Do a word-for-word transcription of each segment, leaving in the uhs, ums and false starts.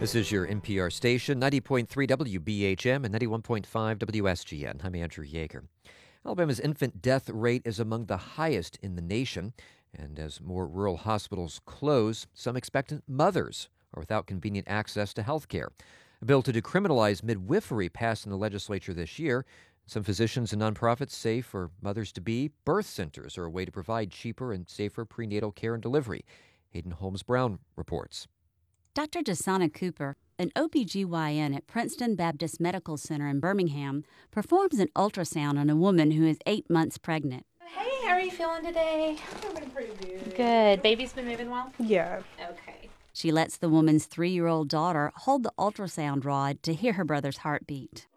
This is your N P R station, ninety point three W B H M and ninety-one point five W S G N. I'm Andrew Yeager. Alabama's infant death rate is among the highest in the nation, and as more rural hospitals close, some expectant mothers are without convenient access to health care. A bill to decriminalize midwifery passed in the legislature this year. Some physicians and nonprofits say for mothers-to-be, birth centers are a way to provide cheaper and safer prenatal care and delivery. Hayden Holmes-Brown reports. Doctor Desana Cooper, an O B G Y N at Princeton Baptist Medical Center in Birmingham, performs an ultrasound on a woman who is eight months pregnant. Hey, how are you feeling today? I'm feeling pretty good. Good. Baby's been moving well? Yeah. Okay. She lets the woman's three-year-old daughter hold the ultrasound rod to hear her brother's heartbeat.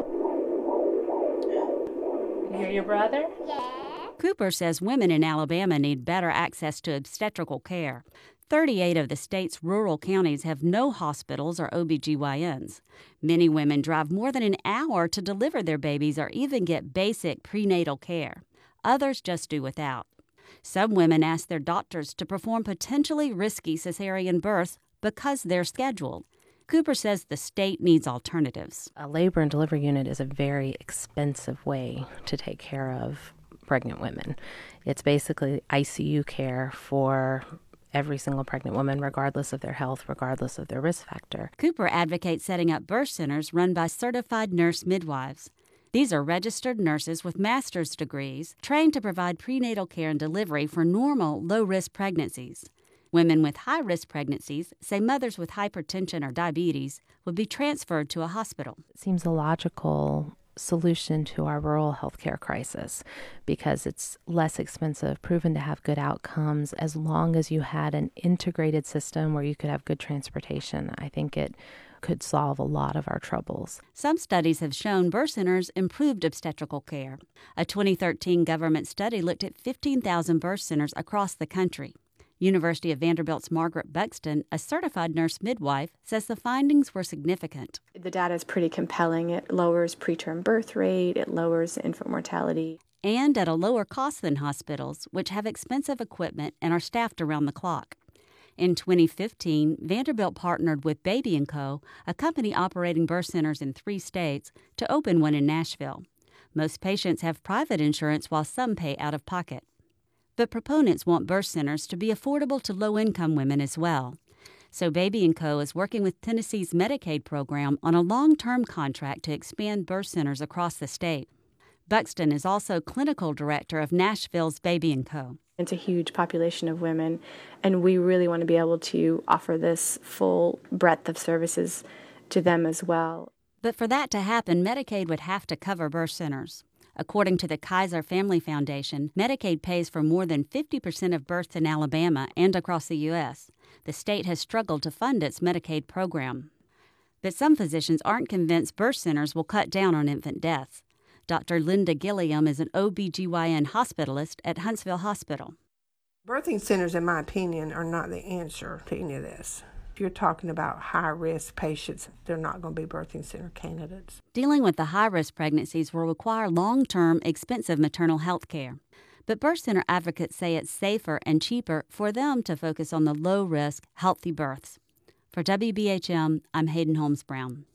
You hear your brother? Yeah. Cooper says women in Alabama need better access to obstetrical care. thirty-eight of the state's rural counties have no hospitals or O B G Y Ns. Many women drive more than an hour to deliver their babies or even get basic prenatal care. Others just do without. Some women ask their doctors to perform potentially risky cesarean births because they're scheduled. Cooper says the state needs alternatives. A labor and delivery unit is a very expensive way to take care of pregnant women. It's basically I C U care for every single pregnant woman, regardless of their health, regardless of their risk factor. Cooper advocates setting up birth centers run by certified nurse midwives. These are registered nurses with master's degrees trained to provide prenatal care and delivery for normal, low-risk pregnancies. Women with high-risk pregnancies, say mothers with hypertension or diabetes, would be transferred to a hospital. It seems a logical solution to our rural healthcare crisis because it's less expensive, proven to have good outcomes. As long as you had an integrated system where you could have good transportation, I think it could solve a lot of our troubles. Some studies have shown birth centers improved obstetrical care. A twenty thirteen government study looked at fifteen thousand birth centers across the country. University of Vanderbilt's Margaret Buxton, a certified nurse midwife, says the findings were significant. The data is pretty compelling. It lowers preterm birth rate, it lowers infant mortality. And at a lower cost than hospitals, which have expensive equipment and are staffed around the clock. In twenty fifteen, Vanderbilt partnered with Baby and Co., a company operating birth centers in three states, to open one in Nashville. Most patients have private insurance while some pay out of pocket. But proponents want birth centers to be affordable to low-income women as well. So Baby and Co. is working with Tennessee's Medicaid program on a long-term contract to expand birth centers across the state. Buxton is also clinical director of Nashville's Baby and Co. It's a huge population of women, and we really want to be able to offer this full breadth of services to them as well. But for that to happen, Medicaid would have to cover birth centers. According to the Kaiser Family Foundation, Medicaid pays for more than fifty percent of births in Alabama and across the U S. The state has struggled to fund its Medicaid program. But some physicians aren't convinced birth centers will cut down on infant deaths. Doctor Linda Gilliam is an O B G Y N hospitalist at Huntsville Hospital. Birthing centers, in my opinion, are not the answer to any of this. If you're talking about high-risk patients, they're not going to be birthing center candidates. Dealing with the high-risk pregnancies will require long-term, expensive maternal health care. But birth center advocates say it's safer and cheaper for them to focus on the low-risk, healthy births. For W B H M, I'm Hayden Holmes-Brown.